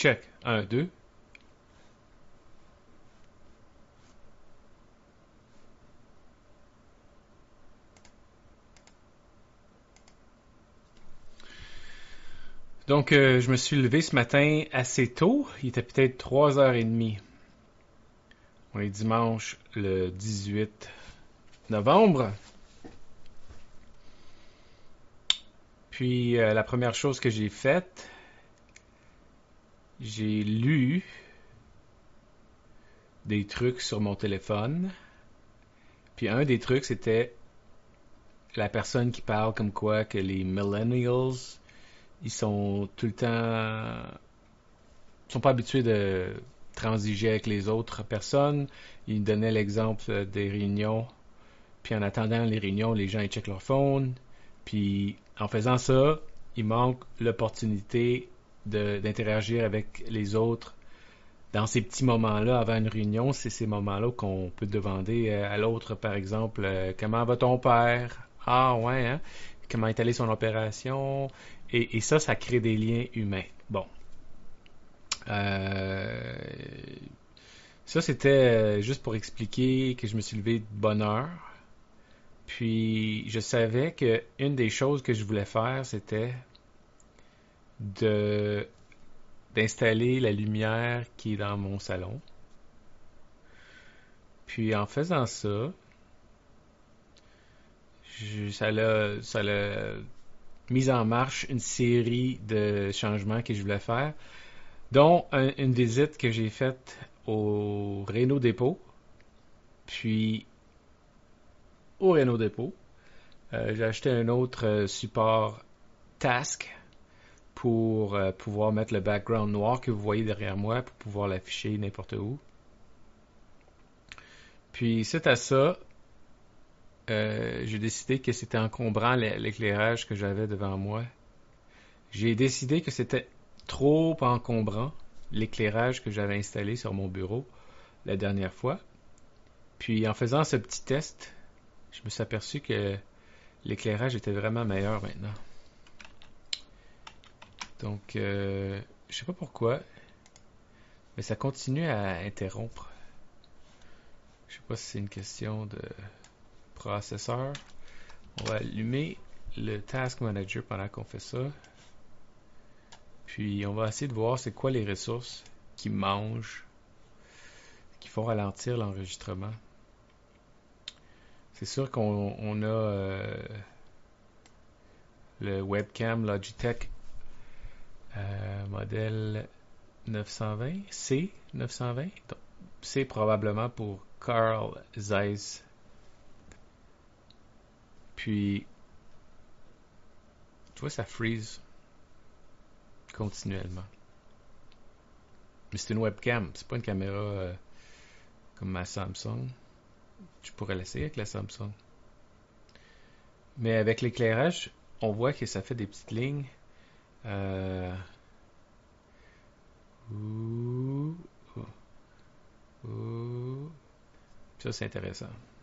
check. Un, deux. Donc, je me suis levé ce matin assez tôt. Il était peut-être 3h30. On est dimanche le 18 novembre. Puis, la première chose que j'ai faite, j'ai lu des trucs sur mon téléphone. Puis, un des trucs, c'était la personne qui parle comme quoi que les millennials, ils sont tout le temps... Ils sont pas habitués de transiger avec les autres personnes. Il donnait l'exemple des réunions. Puis en attendant les réunions, les gens ils checkent leur phone. Puis en faisant ça, il manque l'opportunité d'interagir avec les autres dans ces petits moments-là avant une réunion. C'est ces moments-là qu'on peut demander à l'autre, par exemple, comment va ton père? Ah ouais, hein? Comment est allée son opération? Et ça crée des liens humains. Bon. Euh, Ça, c'était juste pour expliquer que je me suis levé de bonne heure. Puis, je savais que une des choses que je voulais faire, c'était de d'installer la lumière qui est dans mon salon. Puis, en faisant ça, ça l'a mis en marche une série de changements que je voulais faire, dont une visite que j'ai faite au Renault Dépôt. Puis, au Renault Dépôt, j'ai acheté un autre support Task pour pouvoir mettre le background noir que vous voyez derrière moi pour pouvoir l'afficher n'importe où. Puis, suite à ça, j'ai décidé que c'était encombrant l'éclairage que j'avais devant moi. J'ai décidé que c'était trop encombrant l'éclairage que j'avais installé sur mon bureau la dernière fois. Puis, en faisant ce petit test, je me suis aperçu que l'éclairage était vraiment meilleur maintenant. Donc, je sais pas pourquoi, mais ça continue à interrompre. Je sais pas si c'est une question de processeur. On va allumer le Task Manager pendant qu'on fait ça. Puis, on va essayer de voir c'est quoi les ressources qui mangent, qui font ralentir l'enregistrement. C'est sûr qu'on a le webcam Logitech modèle 920, C920. Donc, c'est probablement pour Carl Zeiss. Puis, tu vois, ça freeze continuellement. Mais c'est une webcam, c'est pas une caméra comme ma Samsung. Je pourrais l'essayer avec la Samsung. Mais avec l'éclairage, on voit que ça fait des petites lignes. Euh... Ouh, ouh, ouh. Ça, c'est intéressant.